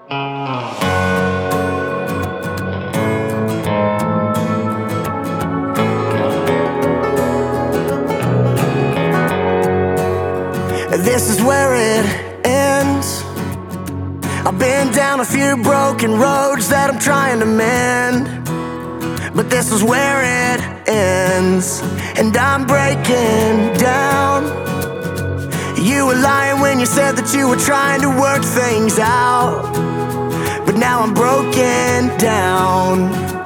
This is where it ends. I've been down a few broken roads that I'm trying to mend, but this is where it ends, and I'm breaking down. You were lying when you said that you were trying to work things out, but now I'm broken down.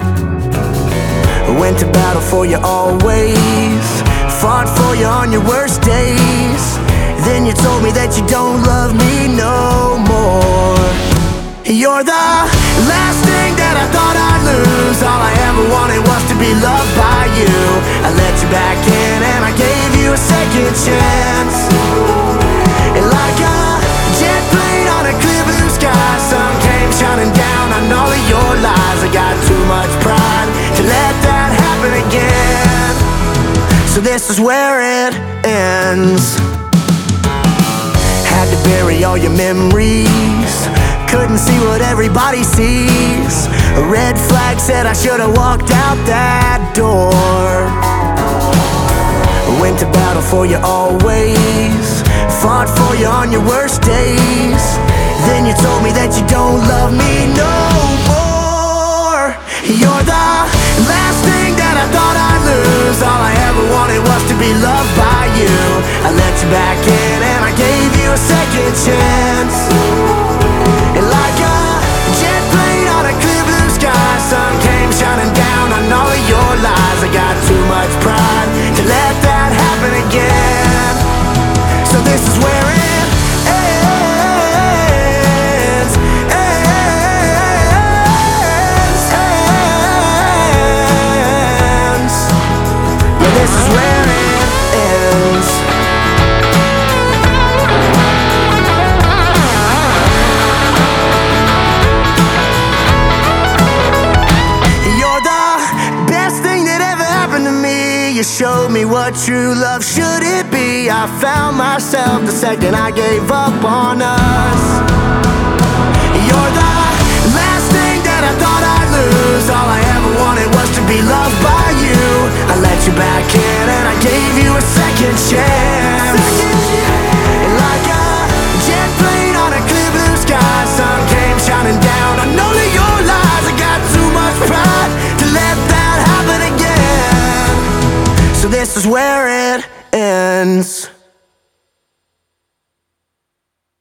Went to battle for you always, fought for you on your worst days. Then you told me that you don't love me no more. You're the last thing that I thought I'd lose. All I ever wanted was to be loved by you. I let you back in and I gave you a second chance. And like a jet plane on a clear blue sky, sun came shining down on all of your lies. I got too much pride to let that happen again. So this is where it ends. Had to bury all your memories, couldn't see what everybody sees. A red flag said I should've walked out that door. Went to battle for you always, fought for you on your worst days. Then you told me that you don't love me no more. You're the last thing that I thought I'd lose. All I ever wanted was to be loved by you. I let you back in and I gave you a second chance. And like a jet plane on a clear blue sky, sun came shining down on all of your lies. I got too much pride to let that happen again. So this is where it ends, ends. Yeah, this is where it ends. You showed me what true love should it be. I found myself the second I gave up on